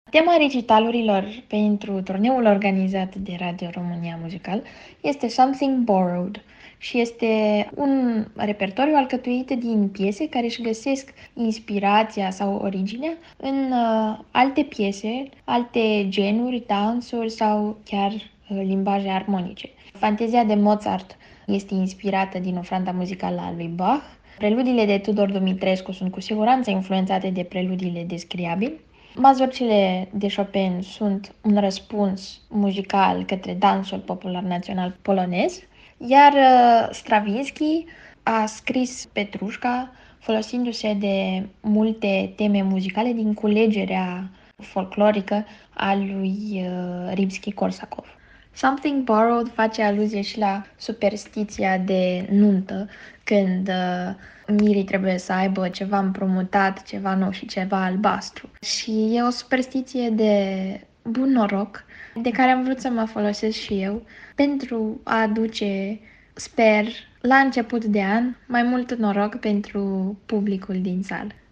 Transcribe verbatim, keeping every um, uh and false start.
Tema recitalurilor pentru turneul organizat de Radio România Muzical este Something Borrowed și este un repertoriu alcătuit din piese care își găsesc inspirația sau originea în uh, alte piese, alte genuri, dansuri sau chiar uh, limbaje armonice. Fantezia de Mozart este inspirată din ofranda muzicală a lui Bach. Preludiile de Tudor Dumitrescu sunt cu siguranță influențate de preludiile de Scriabin. Mazurcile de Chopin sunt un răspuns muzical către dansul popular național polonez, iar uh, Stravinsky a scris Petrușca folosindu-se de multe teme muzicale din culegerea folclorică a lui uh, Rimski-Korsakov. Something Borrowed face aluzie și la superstiția de nuntă, când uh, mirii trebuie să aibă ceva împrumutat, ceva nou și ceva albastru. Și e o superstiție de bun noroc, de care am vrut să mă folosesc și eu, pentru a aduce, sper, la început de an, mai mult noroc pentru publicul din sală.